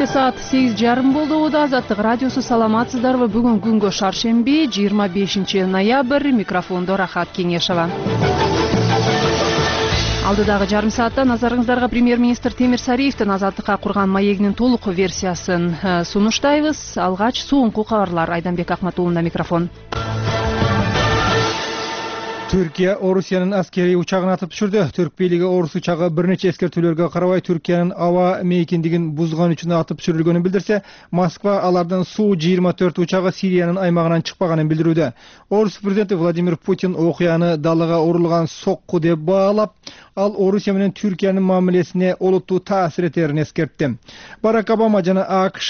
Кечке саат 8:30 болду. Азаттык радиосу, саламатсыздарбы? Бүгүн күнгө шаршемби, 25 ноябрь. Микрофондо Рахат Кеңешова. Алдыдагы жарым саатта назарыңыздарга премьер-министр Темир Сариевдин Азаттыкка курган маегинин толук версиясын сунуштайбыз. Алгач соңку кабарлар. Айданбек Акматулунда микрофон. Түркия Орусиянын аскери учагын атып түшүрдү. Түрк бийлиги Орус учагы бир нече эскертүүлөргө карабай Түркиянын аба мейкиндигин бузган үчүн атып түшүрүлгөнүн билдирсе, Москва алардын Су-24 учагы Сириянын аймагынан чыкпаганын билдирүүдө. Орус президенти Владимир Путин окуяны далага урулган сокку деп баалап, ал Орусия менен Түркиянын мамилесине олуттуу таасир этерин эскертти. Барак Обама жана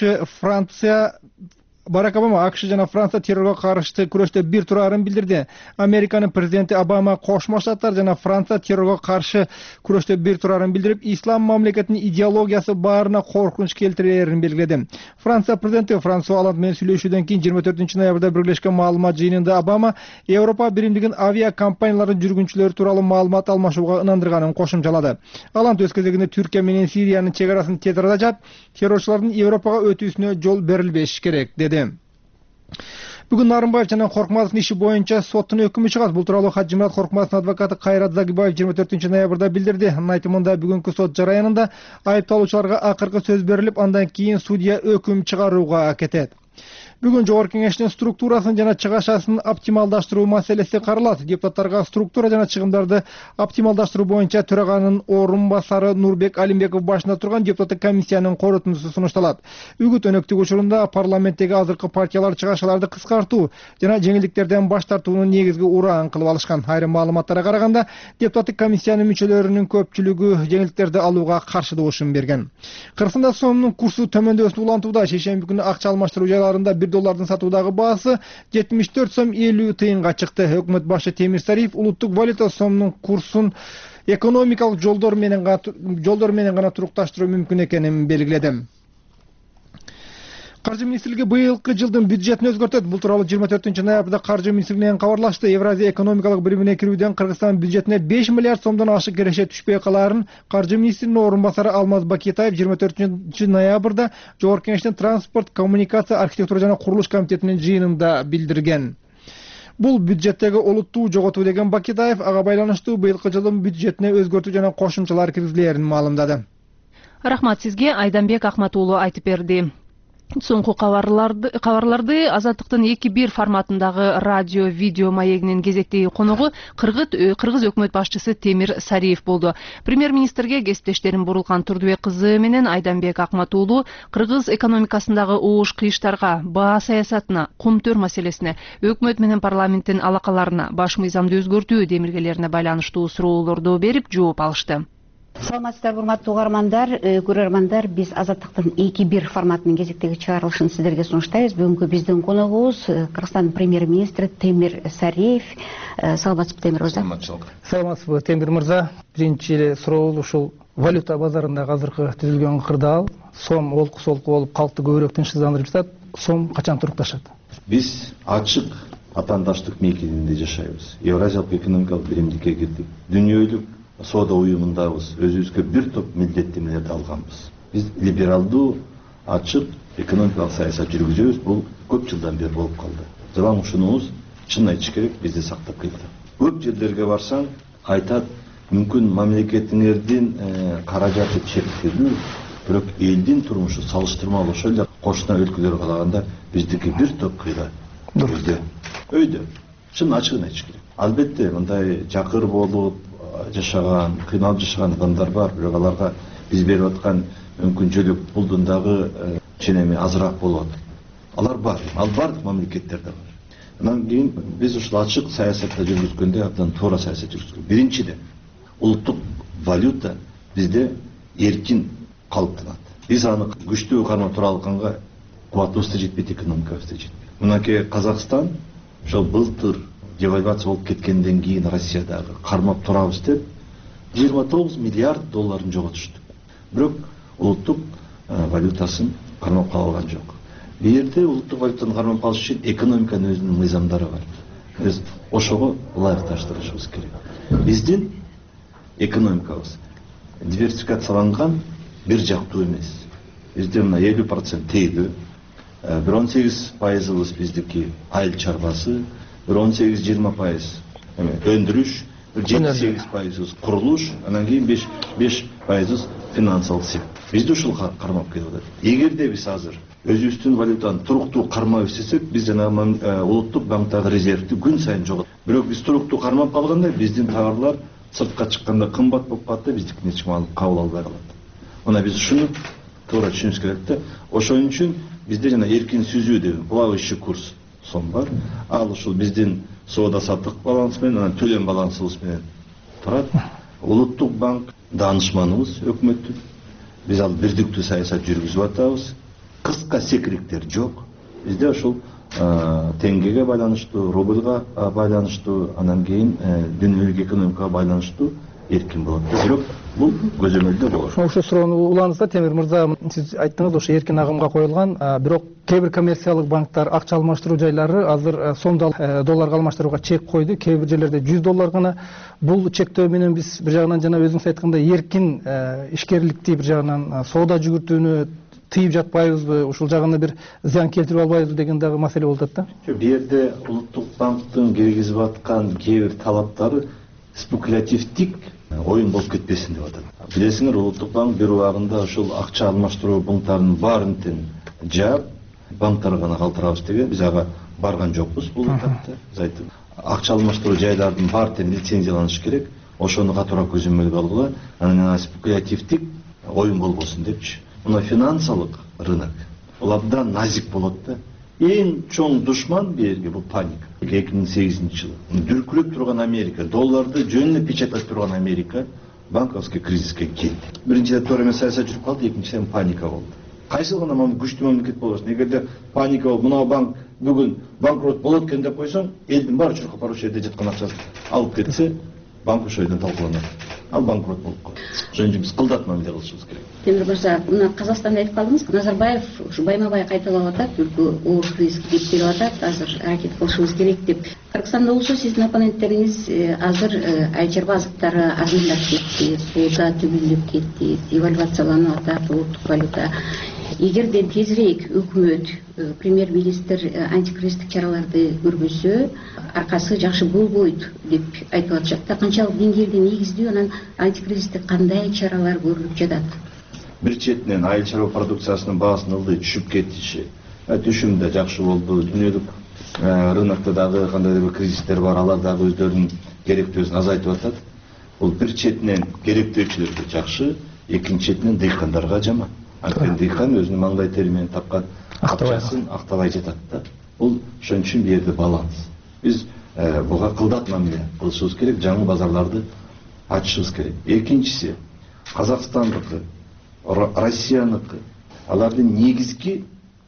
АКШ жана Франция террорго каршы күрөштө бир турарын билдирди. Американын президенти Обама Кошмо Штаттар жана Франция террорго каршы күрөштө бир турарын билдирип, ислам мамлекетинин идеологиясы баарына коркунуч келтирерин белгиледи. Франция президенти Франсуа Оланд менен сүйлөшүүдөн кийин 24 ноябрда биргелешкен маалымат жыйынында Обама Европа биримдигин авиа компанияларынын жүргүнчүлөрү тууралуу маалымат алмашууга ынандырганын кошумчалады. Оланд өз кезегинде Түркия менен Сириянын чек арасын тез арада террорчулардын Европага өтүүсүнө жол берилбеш керек деди. Бүгүн Нарымбаев жана Коркмазовдун иши боюнча соттун өкүмү чыгат. Бул тууралуу Хаджимурат Коркмазовдун адвокаты Кайрат Загибаев 24 ноябрда билдирди. Анын айтымында бүгүнкү сот жараянында айыпталуучуларга акыркы сөз берилип, андан кийин судья өкүм чыгарууга кетет. Бүгүн Жогорку Кеңештин структурасын жана чыгашасын оптималдаштыруу маселеси каралат. Депутаттарга структура жана чыгымдарды оптималдаштыруу боюнча төраганын орун басары Нурбек Алимбеков башында турган депутаттык комиссиянын корутундусу сунушталат. Үгүт өнөктүк учурунда парламенттеги азыркы партиялар чыгашаларды кыскартуу жана жеңилдиктерден баш тартуунун негизги ураан кылып алышкан. Айрым маалыматтарга караганда, депутаттык комиссиянын мүчөлөрүнүн көпчүлүгү жеңилдиктерди алууга каршы добушун берген. Кыргызстанда сомдун курсу төмөндөсүн улантууда. Шейшемби күнү акча алмаштыруу жайларында $1 сатуудагы баасы 74 сом 50 тыйынга чыкты. Өкмөт башы Темир Сариев улуттук валюта сомунун курсун экономикалык жолдор менен гана турукташтыруу мүмкүн экенин белгиледи. Каржы министрлиги быйылкы жылдын бюджетин өзгөртөт. Бул тууралуу 24 ноябрда Каржы министрлигинен кабарлашты. Евразия экономикалык биримине кирүүдөн Кыргызстан бюджетине 5 миллиард сомдон ашык киреше түшпөй калаарын Каржы министринин орун басары Алмаз Бакетаев 24 ноябрда Жогорку Кеңештин транспорт, коммуникация, архитектура жана курулуш комитетинин жыйынында билдирген. Бул бюджеттеги олуттуу жоготуу деген Бакетаев ага байланыштуу быйылкы жылдын бюджетине өзгөртүү жана кошумчалар киргизилерин маалымдады. Рахмат сизге, Айданбек Акматулу айтып берди. Соңку кабарларды Азаттыктын 2-1 форматындагы радио-видео маегинин кезектеги коногу Кыргыз өкмөт башчысы Темир Сариев болду. Премьер-министрге кесиптештерин Бурулкан Турдубек кызы менен Айданбек Акматулу Кыргыз экономикасындагы ууш кыйыштарга, баа саясатына, кумтөр маселесине, өкмөт менен парламенттин алакаларына, баш мыйзамды өзгөртүү демилгелерине байланыштуу суроолорду берип жооп алышты. Саламатсыздар, урматтуу көрөрмандар, биз Азаттыктын 2-1 форматынын кезектеги чыгарылышын сиздерге сунуштайбыз. Бүгүнкү биздин коногубуз Кыргызстандын премьер-министри Темир Сариев. Саламатсызбы, Темир мырза? Саламатсызбы, Темир мырза. Биринчи эле суроо ушул валюта базарындагы азыркы түзүлгөн кырдаал, сом олку-солку болуп калкты көбүрөөк тынчсыздандырып жатат. Сом качан турукташат? Биз ачык атаандаштык мейкининде жашайбыз. Евразиялык экономикалык биримдикке кирдик. Дүйнөлүк соода уюмундабыз, өзүбүзгө бир топ милдеттенмелерди алганбыз. Биз либералдуу, ачык экономикалык саясат жүргүзөбүз. Бул көп жылдан бери болуп калды. Жалаң ушунубуз чын айтыш керек, бизди сактап келди. Көп жерлерге барсаң, айтат, мүмкүн мамлекетиңердин каражаты чектелүү, бирок элдин турмушу салыштырмалуу ошол эле кошуна өлкөлөргө караганда биздики бир топ кыйла өйдө. Чын ачыгын айтыш керек. Албетте мындай жакыр болуп жашаган, кыйналып жашаган адамдар бар, бирок аларга биз берип аткан мүмкүнчүлүк булдун дагы ченеми азыраак болот. Алар бар, ал бардык мамлекеттерде бар. Андан кийин биз ушул ачык саясатты жүргүзгөндө абдан туура саясат жүргүзгөн. Биринчиден, улуттук валюта бизде эркин калыптанат. Биз аны күчтүү кармап тура алганга кубатыбыз да жетпейт, экономикабыз да жетпейт. Мынакей Казакстан ошол былтыр девальвация болуп кеткенден кийин Россиядагы кармап турабыз деп 29 миллиард долларын жоготушту. Бирок улуттук валютасын кармап кала алган жок. Бу жерде улуттук валютаны кармап калыш үчүн экономиканын өзүнүн мыйзамдары бар. Биз ошого ылайыкташтырышыбыз керек. Биздин экономикабыз диверсификацияланган, бир жактуу эмес. Бизде мына 50% тегү, bir 18% биздики айыл чарбасы, bir 18-20% өндүрүш, bir 7-8% курулуш, анан кийин 5% финансылык сектор. Бизде ушул кармап келип атат. Эгерде биз азыр өзүбүздүн валютаны туруктуу кармап иштесек, биз жана улуттук банктагы резервди күн сайын жоготот. Бирок биз туруктуу кармап калганда биздин товарлар сыртка чыкканда кымбат болуп калат да, биздикин эч ким алып кабыл албай калат. Мына биз ушуну туура түшүнүш керек да. Ошон үчүн бизде жана эркин сүзүү деген плавающий курс сом бар. Ал ушул биздин соода саттык баланс менен, анан төлөм балансыбыз менен турат. Улуттук банк данышманыбыз өкмөттүн. Биз ал бирдиктүү саясат жүргүзүп атабыз. Кыска секириктер жок. Бизде ошол теңгеге байланыштуу, рубльга байланыштуу, анан кийин дүйнөлүк экономикага байланыштуу эркин болот. Бирок бул көзөмөлдө болот. Ошо суроону уланыңызда, Темир мырза, сиз айттыңыз, ошо эркин агымга коюлган, бирок кээ бир коммерциялык банктар акча алмаштыруу жайлары азыр сомду долларга алмаштырууга чек койду. Кээ бир жерлерде $100 гана. Бул чектөө менен биз бир жагынан жана өзүңүз айткандай эркин ишкерликти, бир жагынан соода жүгүртүүнү тыйып жатпайбызбы, ушул жагына бир зыян келтирип албайбызбы деген дагы маселе болуп атат да. Бу жерде улуттук банктын киргизип аткан кээ бир талаптары спекулятивдик оюн болуп кетпесин деп атат. Билесиңер, улуттук банк бир убагында ушул акча алмаштыруу пункттарынын баарын жаап, банктарга гана калтырабыз деген, биз ага барган жокпуз бул этапта. Биз айттык, акча алмаштыруу жайлардын баары лицензияланыш керек. Ошону катуураак көзөмөлгө алгыла, анан спекулятивдик оюн болбосун депчи. Мына финансылык рынок бул абдан назик болот да. Эң чоң душман берги бул паника. 2008-жылы дүркүлөп турган Америка, долларды жөнүнө печатап турган Америка банковский кризиске келди. Биринчиден туура эмес саясат жүрүп калды, экинчиден паника болду. Кайсы гана күчтүү мамлекет болбосун, эгерде паника болуп, мына банк бүгүн банкрот болот экен деп койсоң, элдин баары чуркап барып жерде жаткан акчасын алып кетсе, банк ошол жерден талкаланат. Ал банкрот болуп калат. Ошон үчүн биз кылдат мамиле кылышыбыз керек. Темир мырза, мына Казакстанда айтып калдыңыз, Назарбаев ушу байма-бай кайталап атат, өлкө оор кризиске кеп келип атат, азыр аракет кылышыбыз керек деп. Кыргызстанда болсо сиздин оппоненттериңиз азыр айыл чарба азыктары арзандап кетти, соода түгүлүп кетти, девальвацияланып атат улуттук валюта. Эгерде тезирээк өкмөт, премьер-министр антикризистик чараларды көргөзсө, аркасы жакшы болбойт деп айтып атышат. Канчалык деңгээлде негиздүү, анан антикризистик кандай чаралар көрүлүп жатат? Бир четинен айыл чарба продукциясынын баасынын ылдый түшүп кетиши, түшүм да жакшы болду. Дүйнөлүк рынокто дагы кандайдыр бир кризистер бар, алар дагы өздөрүнүн керектөөсүн азайтып атат. Бул бир четинен керектөөчүлөргө жакшы, экинчи четинен дыйкандарга жаман. Анткени дыйкан өзүнүн маңдай тери менен тапкан акчасын актабай жатат да. Бул ошон үчүн бу жерде баланс. Биз буга кылдат мамиле кылышыбыз керек, жаңы базарларды ачышыбыз керек. Экинчиси, Казакстандыкы, Россияныкы, алардын негизги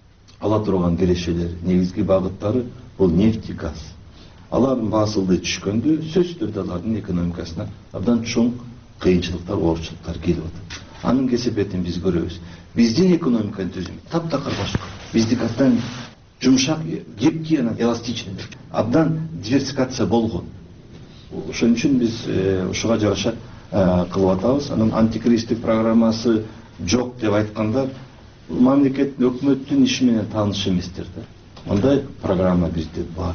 ала турган келешелери, негизги багыттары бул нефть, газ. Алардын баасы ылдый түшкөндө сөзсүз түрдө алардын экономикасына абдан чоң кыйынчылыктар, оорчулуктар келип атат. Анын кесепетин биз көрөбүз. Биздин экономиканын түзүмү таптакыр башка. Биздики абдан жумшак, гибкий, анан эластичный, абдан диверсификация болгон. Ошон үчүн биз ушуга жараша кылып атабыз. Анан антикризистик программасы жок деп айткандар мамлекеттин, өкмөттүн иши менен тааныш эместер да. Мындай программа бизде бар.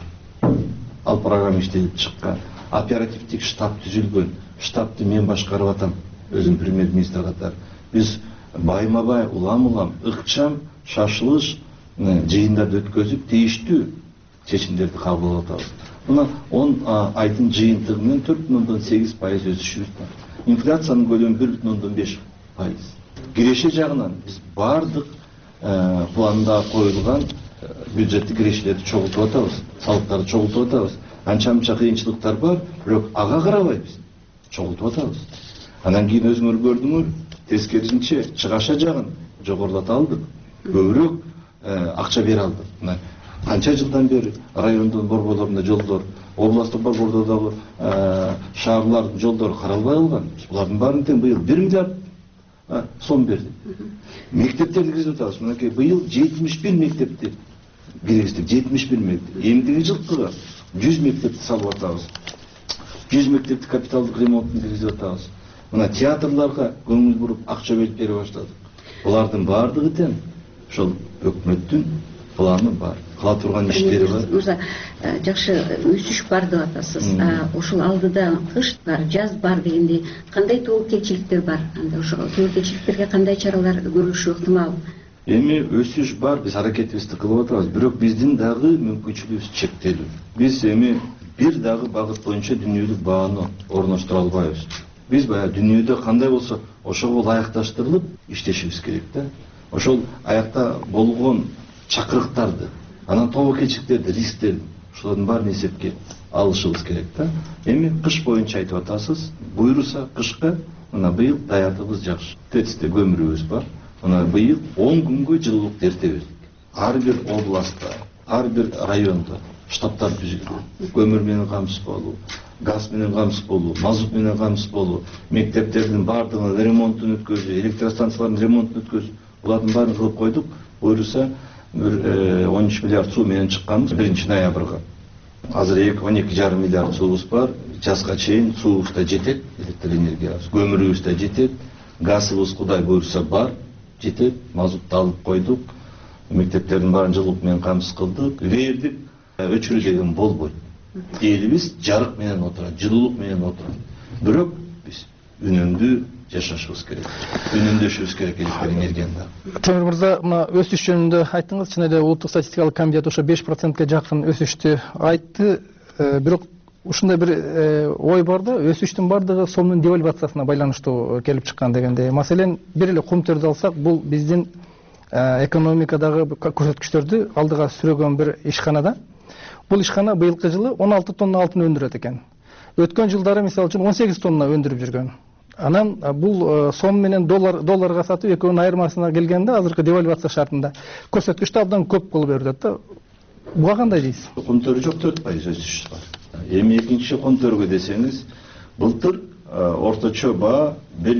Ал программа иштелип чыккан. Оперативдик штаб түзүлгөн. Штабты мен башкарып атам, өзүм премьер-министр катары. Биз байма-бай, улам-улам, ыкчам, шашылыш жыйындарды өткөзүп, тийиштүү чечимдерди кабыл алып атабыз. Мына 10 айдын жыйынтыгы менен 4,8% өсүшүбүз бар. Инфляциянын көлөмү 1,5%. Киреше жагынан биз бардык планда коюлган бюджеттик кирешелерди чогултуп атабыз, салыктарды чогултуп атабыз. Анча-мынча кыйынчылыктар бар, бирок ага карабайбыз, чогултуп атабыз. Анан кийин өзүңөр көрдүңөр, тескерисинче чыгаша жагын жогорулата алдык, көбүрөөк акча бере алдык. Мына канча жылдан бери райондун борборлорунда жолдор, областтык борбордо дагы шаарлардын жолдору каралбай калган. Булардын баарын тең быйыл 1 миллиард сом берди. Мектептерди киргизип атабыз. Мынакей быйыл 71 мектепти киргиздик, 71 мектеп. Эмдиги жылкыга 100 мектепти салып атабыз. 100 мектепти капиталдык ремонтун киргизип атабыз. Мына театрларга көңүл буруп акча бөлүп бере баштадык. Булардын баардыгы тең ошол өкмөттүн планы бар, кыла турган иштери бар. Мырза, жакшы өсүш бар деп атасыз. Ошол алдыда кыш бар, жаз бар дегенде кандай тобокелчиликтер бар? Анда ошол тобокелчиликтерге кандай чаралар көрүлүшү ыктымал? Эми өсүш бар, биз аракетибизди кылып атабыз, бирок биздин дагы мүмкүнчүлүгүбүз чектелүү. Биз эми бир дагы багыт боюнча дүйнөлүк бааны орноштура албайбыз. Биз баягы дүйнөдө кандай болсо ошого ылайыкташтырылып иштешибиз керек да. Ошол аякта болгон чакырыктарды, анан тобокелчиликтерди, рисктерди, ошолордун баарын эсепке алышыбыз керек да. Эми кыш боюнча айтып атасыз, буйруса кышка мына быйыл даярдыгыбыз жакшы. ТЭЦте көмүрүбүз бар. Мына быйыл 10 күнгө жылуулук эрте бердик. Ар бир областта, ар бир райондо штабтар түзүлдү. Көмүр менен камсыз болуу, газ менен камсыз болуу, мазут менен камсыз болуу, мектептердин баардыгынын ремонтун өткөзүү, электростанциялардын ремонтун өткөзүү, булардын баарын кылып койдук. Буйруса 13 миллиард суу менен чыкканбыз 1 ноябрга. Азыр 12,5 миллиард суубуз бар. Жазга чейин суубуз да жетет, электр энергиябыз, көмүрүбүз да жетет, газыбыз Кудай буйруса бар, жетет, мазутты алып койдук. Мектептердин баарын жылуулук менен камсыз кылдык, бердик. Өчүрүү деген болбойт. Элибиз жарык менен отурат, жылуулук менен отурат. Бирок биз үнөмдүү жашашыбыз керек. Үнөмдөшүбүз керек электр энергияны. Темир мырза, мына өсүш жөнүндө айттыңыз, чын эле улуттук статистикалык комитет ошо 5%га жакын өсүштү айтты. Бирок ушундай бир ой бар да, өсүштүн бардыгы сомдун девальвациясына байланыштуу келип чыккан дегенде. Маселен, бир эле Кумтөрдү алсак, бул биздин экономикадагы көрсөткүчтөрдү алдыга сүрөгөн бир ишканада. Бул ишкана быйылкы жылы 16 тонна алтын өндүрөт экен. Өткөн жылдары мисалы үчүн 18 тонна өндүрүп жүргөн. Анан бул сом менен долларга сатып экөөнүн айырмасына келгенде азыркы девальвация шартында көрсөткүчтү абдан көп кылып берет да. Буга кандай дейсиз? Кумтөр жок 4% өсүш бар. Эми экинчи Кумтөргө десеңиз, былтыр орточо баа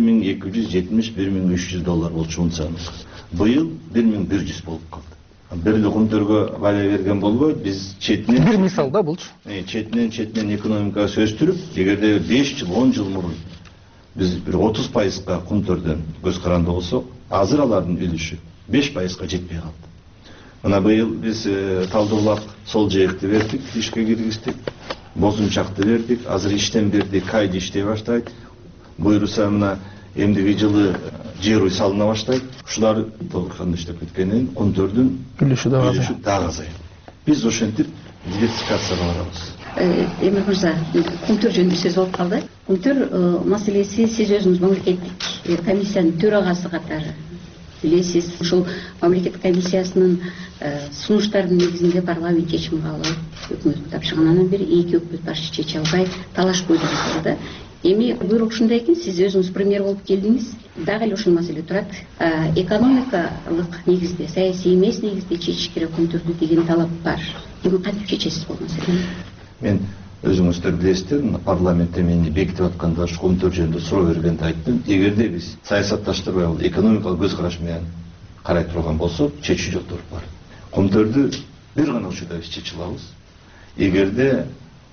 1270-1300 доллар болчу унцаңыз. Быйыл 1100 болуп калды. Бир эле Кумтөргө бая берген болбойт, биз четинен бир мисал да булчу. Четинен экономикасы өстүрүп, эгерде 5 жыл, 10 жыл мурун биз бир 30%га Кумтөрдөн көз каранды болсок, азыр алардын үлүшү 5%га жетпей калды. Мына быйыл биз Талдыбулак сол жээкти бердик, ишке киргиздик, Бозунчакты бердик, азыр иштен бердик, кайды иштей баштайт. Буйруса мына эмдиги жылы жер үй салына баштайт. Ушулар толукканда иштеп кеткенин Кумтөрдүн үлүшү дагы азайат. Биз ошентип диверсификацияга барабыз. Эмир мырза, Кумтөр жөнүндө сөз болуп калды. Кумтөр маселеси сиз өзүңүз мамлекеттик комиссиянын төрагасы катары билесиз. Ушул мамлекеттик комиссиясынын сунуштардын негизинде парламент чечим кабыл алып, өкмөт тапшыргандан бери эки өкмөт башы чече албай талаш бойдон жатты. Эми буйрук ушундай экен, сиз өзүңүз премьер болуп келдиңиз. Дагы эле ушул маселе турат. Экономикалык негизде, саясий эмес негизде чечиш керек Кумтөрдү деген талап бар. Эми кантип чечесиз бул маселени? Мен өзүңүздөр билесиздер, парламентте мени бекитип атканда Кумтөр жөнүндө суроо бергенде айттым, эгерде биз саясатташтырбай экономикалык көз караш менен карай турган болсок, чечүү жолдор бар. Кумтөрдү бир гана учурда биз чече алабыз. Эгерде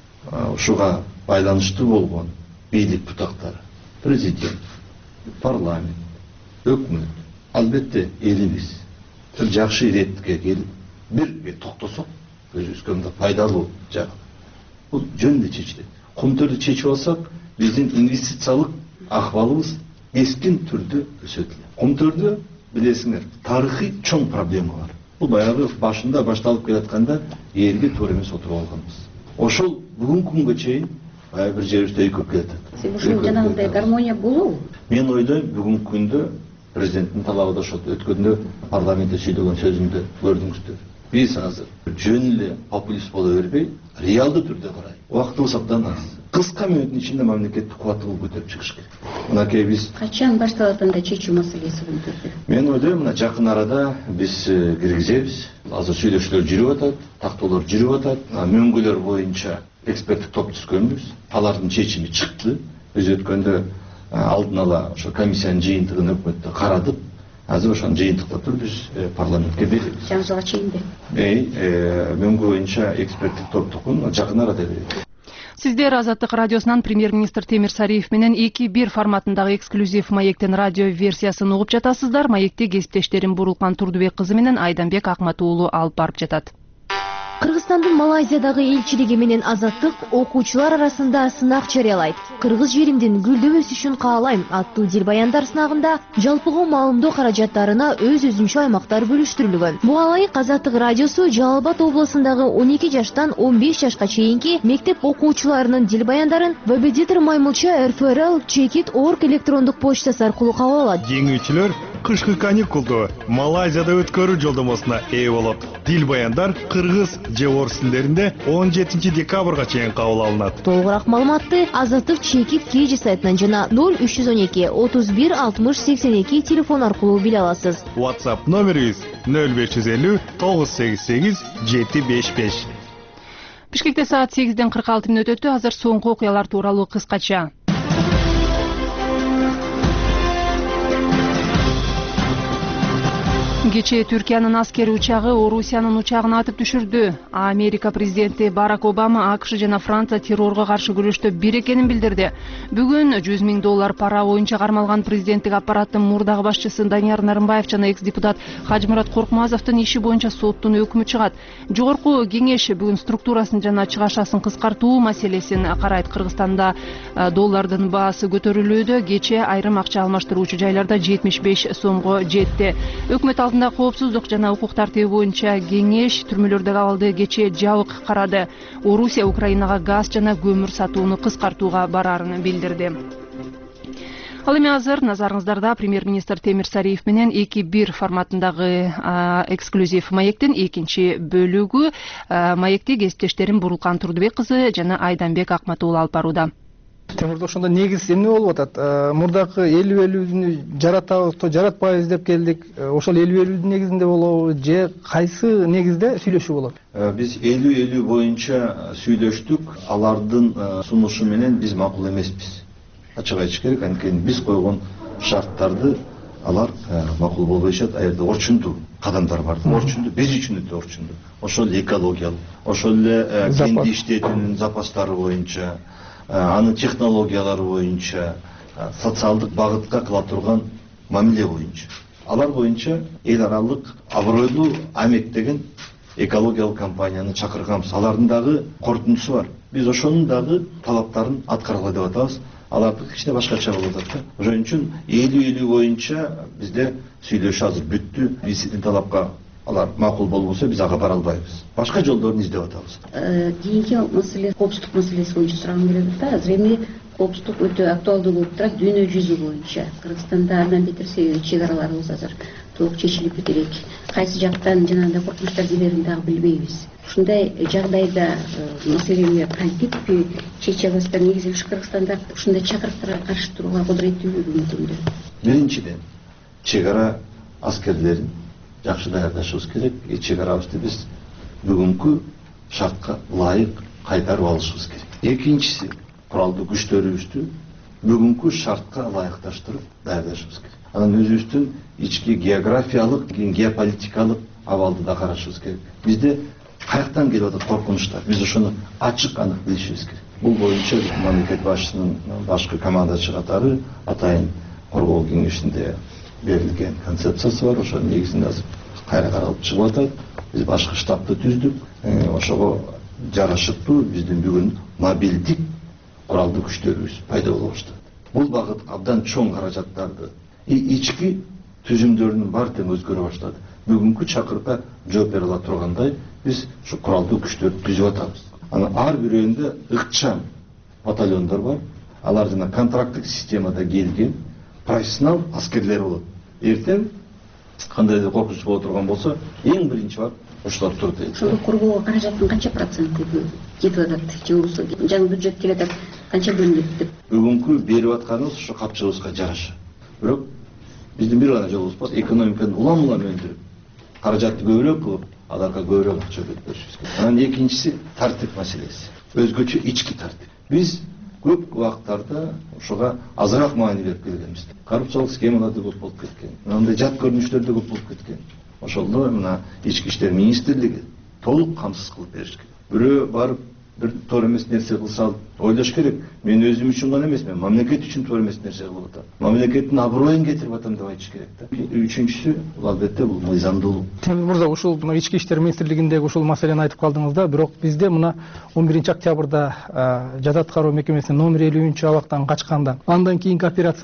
ушуга байланыштуу болгон бийлик бутактары, президент, парламент, өкмөт, албетте элибиз бир жакшы иретке келип, бирге токтосок, өзүбүзгө мындай пайдалуу жагы. Бул жөн эле чечилет. Кумтөрдү чечип алсак, биздин инвестициялык акыбалыбыз эскин түрдө өсөт эле. Кумтөрдү билесиңер, тарыхый чоң проблема бар. Бул баягы башында башталып келатканда элге туура эмес отуруп алганбыз. Ошол бүгүнкү күнгө чейин баягы бир жерибизде өйкөп келатат. Ушул жанагындай гармония болобу? Мен ойлойм, бүгүнкү күндө президенттин талабы да ошол өткөндө парламентте сүйлөгөн сөзүндө көрдүңүздөр. Биз азыр жөн эле популист боло бербей, реалдуу түрдө карай. Убактыбыз абдан аз. Кыска мөөнөттүн ичинде мамлекетти кубаттуу көтөрүп чыгыш керек. Мынакей биз качан башталат анда чечүү маселеси Кумтөрдө? Мен ойлойм, мына жакын арада биз киргизебиз. Азыр сүйлөшүүлөр жүрүп атат, тактоолор жүрүп атат. Мөңгүлөр боюнча эксперттик топ түзгөнбүз. Алардын чечими чыкты. Биз өткөндө алдын ала ошо комиссиянын жыйынтыгын өкмөттө карадык. Азыр ошонун жыйынтыктар биз парламентке беребиз. Жаңы жылга чейинде. Мөңгү боюнча эксперттик топтукун жакын арада беребиз. Сиздер Азаттык радиосунан премьер-министр Темир Сариев менен 2-1 форматындагы эксклюзив маектин радио версиясын угуп жатасыздар. Маекти кесиптештерим Бурулкан Турдубек кызы менен Айданбек Акмат уулу алып барып жатат. Кыргызстандын Малайзиядагы элчилиги менен Азаттык окуучулар арасында сынак жарыялайт. Кыргыз жеримдин гүлдөп өсүшүн каалайм аттуу дил баяндар сынагында жалпыга маалымдоо каражаттарына өз-өзүнчө аймактар бөлүштүрүлгөн. Буга ылайык Азаттык радиосу Жалал Абад облусундагы 12 жаштан 15 жашка чейинки мектеп окуучуларынын дил баяндарын Вебедитор Маймылча РФРL@chekit.org электрондук почтасы аркылуу кабыл алат. Жеңүүчүлөр кышкы каникулду Малайзияда өткөрүү жолдомосуна ээ болот. Дил баяндар кыргыз же орус тилдеринде 17 декабрга чейин кабыл алынат. Толугураак маалыматты Азаттык Чекит KG сайтынан жана 0312 31 60 82 телефон аркылуу биле аласыз. WhatsApp номерибиз 0550 988 755. Бишкекте саат 8:46 өтөтү. Азыр соңку окуялар тууралуу кыскача. Кечээ Түркиянын аскери учагы Орусиянын учагын атып түшүрдү. Америка президенти Барак Обама АКШ жана Франция террорго каршы күрөштө бир экенин билдирди. Бүгүн $100 000 пара боюнча кармалган президенттик аппараттын мурдагы башчысы Данияр Нарымбаев жана экс-депутат Хажмурат Коркмазовдун иши боюнча соттун өкүмү чыгат. Жогорку кеңеш бүгүн структурасын жана чыгашасын кыскартуу маселесин карайт. Кыргызстанда доллардын баасы көтөрүлүүдө. Кечээ айрым акча алмаштыруучу жайларда 75 сомго жетти. Өкмөт алдында коопсуздук жана укук тартиби боюнча кеңеш түрмөлөрдөгү абалды кечээ жабык карады. Орусия Украинага газ жана көмүр сатууну кыскартууга барарын билдирди. Ал эми азыр назарыңыздарда премьер-министр Темир Сариев менен 2-1 форматындагы эксклюзив маектин экинчи бөлүгү. Маекти кесиптештерим Бурулкан Турдубек кызы жана Айданбек Акмат уулу алып барууда. Темирде ошондо негиз эмне болуп атат? Мурдакы 50-50 жаратабыз, жаратпайбыз деп келдик. Ошол 50-50 негизинде болобу же кайсы негизде сүйлөшүү болот? Биз 50-50 боюнча сүйлөштүк. Алардын сунушу менен биз макул эмеспиз. Ачык айтыш керек, анткени биз койгон шарттарды алар макул болбойшат. Аерде орчундуу кадамдар бар. Орчундуу, биз үчүн өтө орчундуу. Ошол экологиялык, ошол эле кенди иштетүүнүн запастары боюнча, анын технологиялары боюнча, социалдык багытка кыла турган мамиле боюнча. Алар боюнча эл аралык абройлуу Амек деген экологиялык компанияны чакырганбыз. Алардын дагы корутундусу бар. Биз ошонун дагы талаптарын аткаргыла деп атабыз. Алардыкы кичине башкача болуп атат. Ошон үчүн 50-50 боюнча бизде сүйлөшүү азыр бүттү. Биздин талапка алар макул болбосо биз ага бара албайбыз. Башка жолдорун издеп атабыз. Кийинки маселе коопсуздук маселеси боюнча сурагым келет да. Азыр эми коопсуздук өтө актуалдуу болуп турат дүйнө жүзү боюнча. Кыргызстанда андан бетер чек араларыбыз азыр толук чечилип кетерек. Кайсы жактан жанагындай коркунучтар келерин дагы билбейбиз. Ушундай жагдайда маселени кантип чече аласыздар? Негизи Кыргызстанда ушундай чакырыктарга каршы турууга кудуреттүүбү мүмкүндү? Биринчиден, чек ара аскерлерин жакшы даярдашыбыз керек. Чек арабызды биз бүгүнкү шартка ылайык кайтарып алышыбыз керек. Экинчиси, куралдуу күчтөрүбүздү бүгүнкү шартка ылайыкташтырып даярдашыбыз керек. Анан өзүбүздүн ички географиялык, геополитикалык абалды да карашыбыз керек. Бизде каяктан келип атат коркунучтар? Биз ошону ачык анык билишибиз керек. Бул боюнча мамлекет башчысынын башкы командачы катары атайын коргоо кеңешинде берилген концепциясы бар. Ошонун негизинде азыр кайра каралып чыгып атат. Биз башкы штабты түздүк. Ошого жарашыктуу биздин бүгүн мобилдик куралдуу күчтөрүбүз пайда боло баштады. Бул багыт абдан чоң каражаттарды ички түзүмдөрүнүн баары тең өзгөрө баштады. Бүгүнкү чакырыкка жооп бере ала тургандай биз ушу куралдуу күчтөрдү түзүп атабыз. Анан ар бирөөнүндө ыкчам батальондор бар. Алар жана контракттык системада келген профессионал аскерлер болот. Эртең кандайдыр коркунуч боло турган болсо, эң биринчи барып ошолор турат. Ошондо коргоого каражаттын канча проценти кетип атат? Же болбосо жаңы бюджет келет, канча бөлүнөт деп? Бүгүнкү берип атканыбыз ошо капчыгыбызга жараша. Бирок биздин бир гана жолубуз бар, экономиканы улам-улам өндүрүп, каражатты көбүрөөк кылып, аларга көбүрөөк акча беришибиз керек. Анан экинчиси тартип маселеси. Өзгөчө ички тартип. Биз көп убактарда ошого азыраак маани берип келгенбиз. Коррупциялык схемаларды көп болуп кеткен. Мындай жат көрүнүштөр да көп болуп кеткен. Ошолдо мына ички иштер министрлиги толук камсыз кылып бериш керек. Бирөө барып бир туура эмес нерсе кылса ойлош керек. Мен өзүм үчүн гана эмес, мен мамлекет үчүн туура эмес нерсе кылып атам. Мамлекеттин аброюн кетирип атам деп айтыш керек да. Үчүнчүсү, бул албетте бул мыйзамдуулук. Темир мырза, ушул мына ички иштер министрлигиндеги ушул маселени айтып калдыңыз да, бирок бизде мына 11-октябрда жаза аткаруу мекемесинин номер 50-абактан качканда, андан кийинки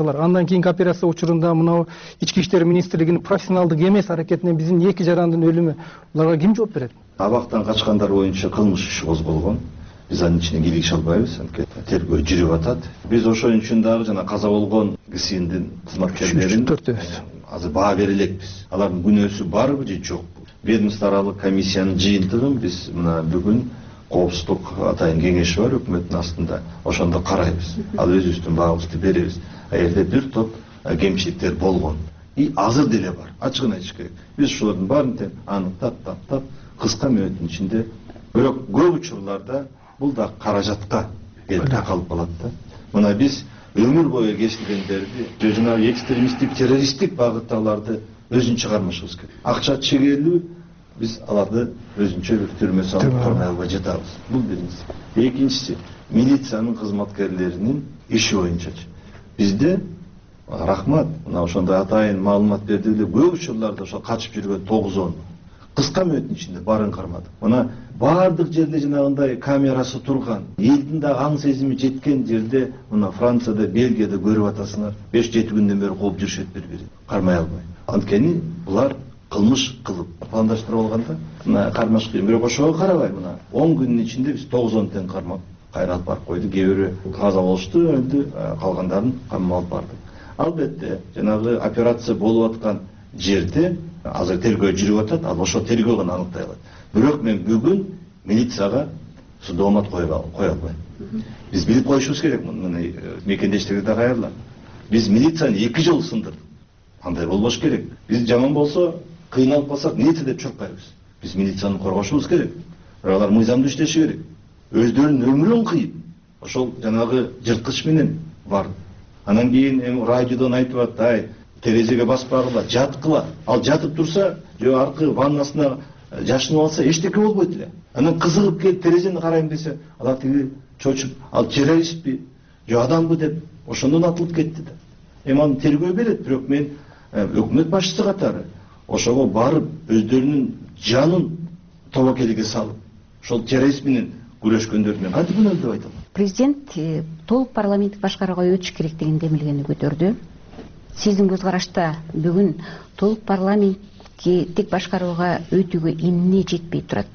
операция учурунда мына ички иштер министрлигинин профессионалдык эмес аракетинен биздин 2 жарандын өлүмү, буларга ким жооп берет? Абактан качкандар боюнча кылмыш иши козголгон. Биз анын ичине кийлигише албайбыз, анткени тергөө жүрүп атат. Биз ошон үчүн дагы жана каза болгон кишинин кызматкерлерин азыр баа бере элекпиз. Алардын күнөөсү барбы же жокпу? Ведомство аралык комиссиянын жыйынтыгын биз мына бүгүн коопсуздук атайын кеңеши бар өкмөттүн астында. Ошондо карайбыз. Ал өзүбүздүн баабызды беребиз. Эгерде бир топ кемчиликтер болгон и азыр деле бар, ачыгын айтыш керек. Биз ошолордун баарын аныктап, таптап, кыска мөөнөттүн ичинде, бирок көп учурларда бул да каражатка келип такалып калат да. Мына биз өмүр бою кечиргендерди, жанагы экстремисттик, террористтик багыттагыларды өзүнчө кармашыбыз керек. Акча чегелүү, биз аларды өзүнчө бир түрмө салып кармай албай жатабыз. Бул биринчиси. Экинчиси, милициянын кызматкерлеринин иши боюнчачы. Бизде рахмат, мына ошондой атайын маалымат берди эле, көп учурларда ошо качып жүргөн 9-10 кыска мөөнөттүн ичинде баарын кармадык. Мына баардык жерде жанагындай камерасы турган, элдин да аң сезими жеткен жерде, мына Францияда, Бельгияда көрүп атасыңар, 5-7 күндөн бери кууп жүрүшөт бири-бирин, кармай албай. Анткени булар кылмыш кылып пландаштырып алганда, мына кармаш кыйын. Бирок ошого карабай, мына 10 күндүн ичинде биз 9-10 тең кармап кайралып барып койдук. Кээ бирөө каза болушту, өлдү, калгандарын камап алып бардык. Албетте, жанагы операция болуп аткан жерде азыр тергөө жүрүп атат, ал ошо тергөө гана аныктай алат. Бирок мен бүгүн милицияга судоомат кое албайм. Биз билип коюшубуз керек, мына мекендештерге да кайрылам. Биз милицияны 2 жыл сындырдык. Андай болбош керек. Биз жаман болсо, кыйналып калсак, нете деп чуркайбыз. Биз милицияны коргошубуз керек. Бирок алар мыйзамдуу иштеши керек. Өздөрүнүн өмүрүн кыйып, ошол жанагы жырткыч менен бар. Анан кийин радиодон айтып атты, терезеге баспагыла, жаткыла. Ал жатып турса, же аркы ваннасына жашынып алса, эчтеке болбойт эле. Анан кызыгып келип терезени карайм десе, алар тиги чочуп, ал террористпи, же адамбы деп ошондон атылып кетти да. Аны тергөө берет, бирок мен өкмөт башчысы катары ошого барып, өздөрүнүн жанын тобокелге салып, ошол терроризм менен күрөшкөндөрдү мен кантип күнөөлүү деп айтам. Президент толук парламенттик башкарууга өтүш керек деген демилгени көтөрдү. Сиздин көз карашта бүгүн толук парламенттик башкарууга өтүүгө эмне жетпей турат?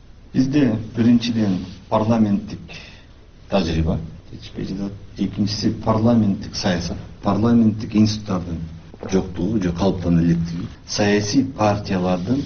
Бизде биринчиден парламенттик тажрыйба жетишпей жатат. Экинчиси парламенттик саясат, парламенттик институттардын жоктугу же калыптана электиги, саясий партиялардын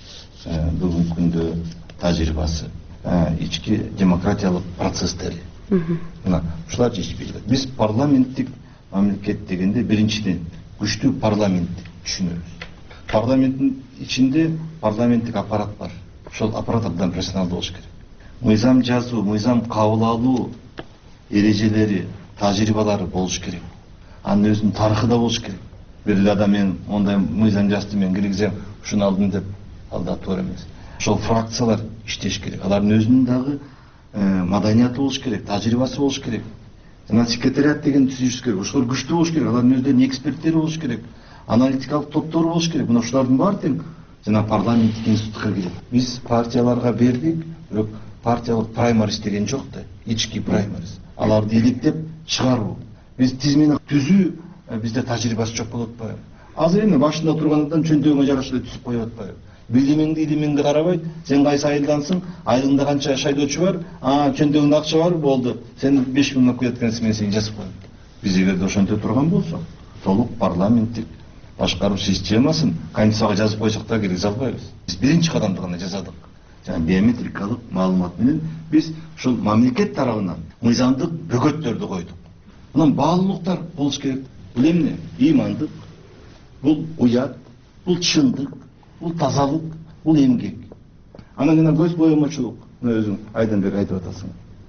бүгүнкү күндө тажрыйбасы, ички демократиялык процесстери. Мына ушулар жетишпей жатат. Биз парламенттик мамлекет дегенде биринчиден күчтүү парламент түшүнөбүз. Парламенттин ичинде парламенттик аппарат бар. Ошол аппарат абдан профессионалдуу болуш керек. Мыйзам жазуу, мыйзам кабыл алуу эрежелери, тажрыйбалары болуш керек. Анын өзүнүн тарыхы да болуш керек. Бир эле адам мен мондай мыйзам жазды, мен киргизем, ушуну алдым деп алда туура эмес. Ошол фракциялар иштеш керек. Алардын өзүнүн дагы маданияты болуш керек, тажрыйбасы болуш керек. Жана секретариат деген түзүш керек. Ошолор күчтүү болуш керек. Алардын өздөрүнүн эксперттери болуш керек. Аналитикалык топтору болуш керек. Мына ушулардын баары тең жана парламенттик институтка кирет. Биз партияларга бердик, бирок партиялык праймарис деген жок да, ички праймарис. Аларды иликтеп чыгаруу. Биз тизмени түзүү бизде тажрыйбасы жок болуп атпайбы? Азыр эми башында тургандан чөнтөгүңө жараша эле түзүп коюп атпайбы? Билимиңди карабай, сен кайсы айылдансың, айылыңда канча шайдоочу бар, чөнтөгүңдө акча бар, болду. Сен 5 миңдап кеткенсиң, мен сени жазып коем. Биз эгерде ошентип турган болсок, толук парламенттик башкаруу системасын конституцияга жазып койсок да киргизе албайбыз. Биз биринчи кадамды гана жасадык. Жана биометрикалык маалымат менен биз ушул мамлекет тарабынан мыйзамдык бөгөттөрдү койдук. Мына баалуулуктар болуш керек. Бул эмне? Ыймандык, бул уят, бул чындык, бул тазалык, бул эмгек. Анан жана көз боемочулук, мына өзүң айдан бери айтып атасың.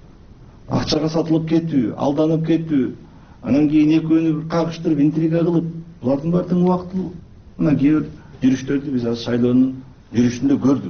Акчага сатылып кетүү, алданып кетүү, анан кийин экөөнү кагыштырып, интрига кылып, булардын баары тең убактылуу. Мына кээ бир жүрүштөрдү биз азыр шайлоонун жүрүшүндө көрдүк.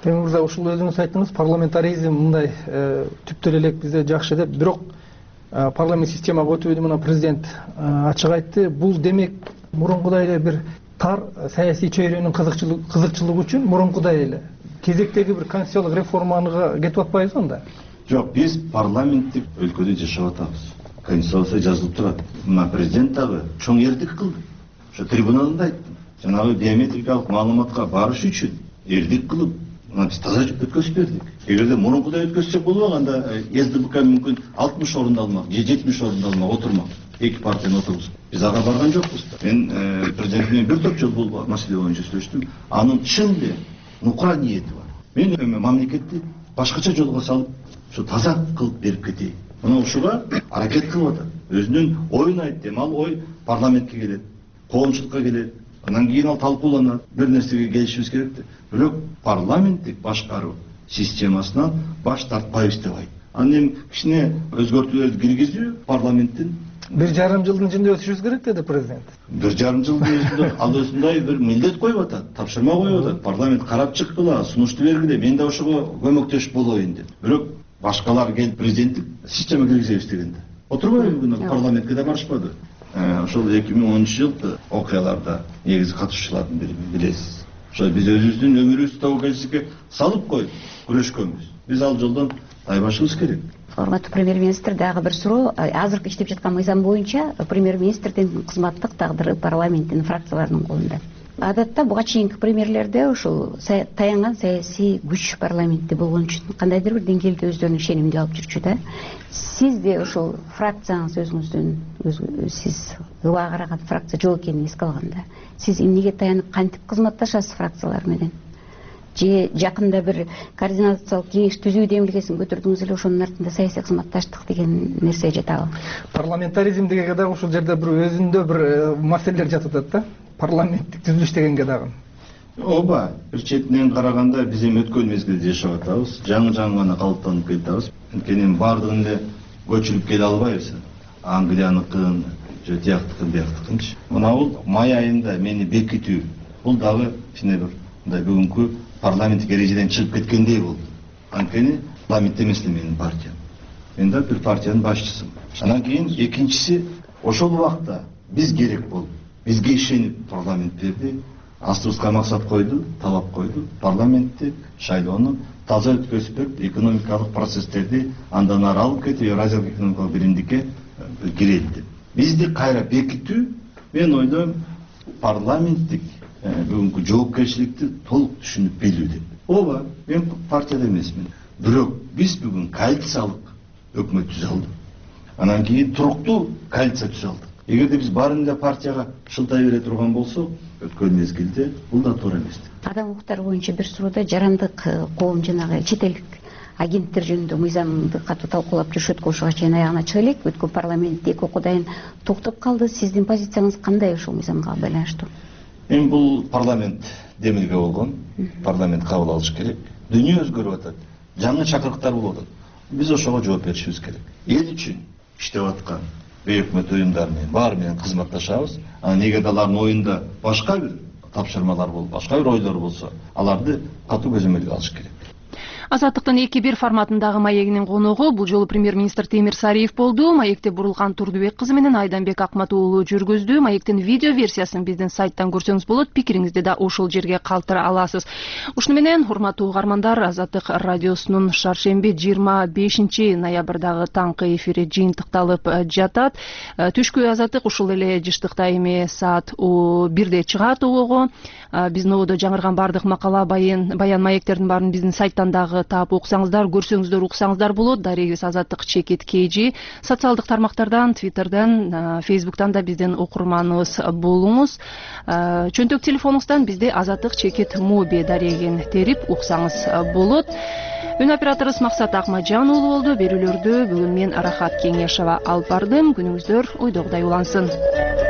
Темир мырза, ушул өзүңүз айттыңыз, парламентаризм мындай түптөр элек бизде жакшы деп, бирок парламент системага өтүүнү мына президент ачык айтты. Бул демек мурункудай эле бир тар саясий чөйрөнүн кызыкчылыгы үчүн мурункудай эле кезектеги бир конституциялык реформага кетип атпайбызбы анда? Жок, биз парламенттик өлкөдө жашап атабыз. Конституция жазылып турат. Мына президент дагы чоң эрдик кылды. Ошо трибуналында айттым. Жанагы биометрикалык маалыматка барыш үчүн эрдик кылып, мына биз таза өткөзүп бердик. Эгерде мурункудай өткөзсөк болбок, анда СДБК мүмкүн 60 орунду алмак, же 70 орунду алмак отурмак. Эки партияны отургузуп. Биз ага барган жокпуз. Мен президент менен бир топ жолу бул маселе боюнча сүйлөштүм. Анын чын эле нукура ниети бар. Мен мамлекетти башкача жолго салып, ушу таза кылып берип кетейин. Мына ушуга аракет кылып атат. Өзүнүн оюн айтты. Ал ой парламентке келет, коомчулукка келет. Анан кийин ал талкууланат. Бир нерсеге келишибиз керек да. Бирок парламенттик башкаруу системасынан баш тартпайбыз деп айт. Анан эми кичине өзгөртүүлөрдү киргизүү парламенттин 1,5 жылдын ичинде өтүшүбүз керек деди президент. 1,5 жылдын өзүндө ал өзүндөй бир милдет коюп атат, тапшырма коюп атат. Парламент карап чыккыла, сунушту бергиле, мен да ошого көмөктөшүп болоюн деп. Бирок башкалар келип президенттик система киргизебиз дегенде отурбайбы бүгүн парламентке да барышпады. Ошол 2010-жылкы окуяларда негизи катышуулардын бири билесиз. Ошо биз өзүбүздүн өмүрүбүздү тобокелчиликке салып коюп күрөшкөнбүз. Биз ал жолдон тайбашыбыз керек. Урматтуу премьер-министр, дагы бир суроо. Азыркы иштеп жаткан мыйзам боюнча премьер-министрдин кызматтык тагдыры парламенттин фракцияларынын колунда. Адатта буга чейинки премьерлерде ушул таянган саясий күч парламентте болгон үчүн кандайдыр бир деңгээлде өздөрүнүн ишенимди алып жүрчү да. Сиз де ушул фракцияңыз өзүңүздүн сиз ыба караган фракция жок экенин эске алганда, сиз эмнеге таянып кантип кызматташасыз фракциялар менен? Же жакында бир координациялык кеңеш түзүү демилгесин көтөрдүңүз эле, ошонун артында саясий кызматташтык деген нерсе жатабы? Парламентаризм дегенге дагы ушул жерде бир өзүндө бир маселелер жатып атат да. Парламенттик түзүлүш дегенге дагы. Ооба, бир четинен караганда биз эми өткөн мезгилде жашап атабыз. Жаңы гана калыптанып келатабыз. Анткени баардыгын эле көчүрүп келе албайбыз. Англияныкын, же тияктыкын, бияктыкынчы. Мына бул май айында мени бекитүү. Бул дагы кичине бир мындай бүгүнкү парламенттик эрежеден чыгып кеткендей болду. Анткени парламентте эмес эле менин партиям. Мен да бир партиянын башчысымын. Анан кийин экинчиси, ошол убакта биз керек болду. Бизге ишенип парламент берди. Астыбызга максат койду, талап койду. Парламентти шайлоону таза өткөзүп берип, экономикалык процесстерди андан ары алып кетип, Евразиялык экономикалык биримдикке кирели деп. Бизди кайра бекитүү, мен ойлойм, парламенттик бүгүнкү жоопкерчиликти толук түшүнүп билүү деп. Ооба, мен партияда эмесмин. Бирок биз бүгүн коалициялык өкмөт түзө алдык. Анан кийин туруктуу коалиция түзө алдык. Эгерде биз баарын эле партияга шылтай бере турган болсок, өткөн мезгилде бул да туура эмес. Адам укуктары боюнча бир суроодо жарандык коом жанагы чет элдик агенттер жөнүндө мыйзамды катуу талкуулап жүрүшөт, ушуга чейин аягына чыга элек. Өткөн парламент эки окуудайын токтоп калды. Сиздин позицияңыз кандай ушул мыйзамга байланыштуу? Эми бул парламент демилге болгон, парламент кабыл алыш керек. Дүйнө өзгөрүп атат, жаңы чакырыктар болуп атат. Биз ошого жооп беришибиз керек. Эл үчүн иштеп аткан бейөкмөт уюмдар менен баары менен кызматташабыз. Анан эгерде алардын оюнда башка бир тапшырмалар болуп, башка бир ойлор болсо, аларды катуу көзөмөлгө алыш керек. Азаттыктын 2-1 форматындагы маегинин коногу бул жолу премьер-министр Темир Сариев болду. Маекти Бурулхан Турдубек кызы менен Айданбек Акмат уулу жүргүздү. Маектин видео версиясын биздин сайттан көрсөңүз болот. Пикириңизди да ушул жерге калтыра аласыз. Ушуну менен, урматтуу угармандар, Азаттык радиосунун шаршемби 25 ноябрдагы таңкы эфири жыйынтыкталып жатат. Түшкү Азаттык ушул эле жыштыкта эми саат 1-де чыгат угугу. Биздин ободо жаңырган бардык макала, баян маектердин баарын биздин сайттан дагы таап уксаңыздар, көрсөңүздөр, уксаңыздар болот. Дарегибиз Азаттык чекит KG. Социалдык тармактардан, Твиттерден, Фейсбуктан да биздин окурманыбыз болуңуз. Чөнтөк телефонуңуздан бизде Азаттык чекит моби дарегин терип уксаңыз болот. Үн операторубуз Максат Акмаджан уулу болду. Берүүлөрдү бүгүн мен Рахат Кеңешова алып бардым. Күнүңүздөр ойдогудай улансын.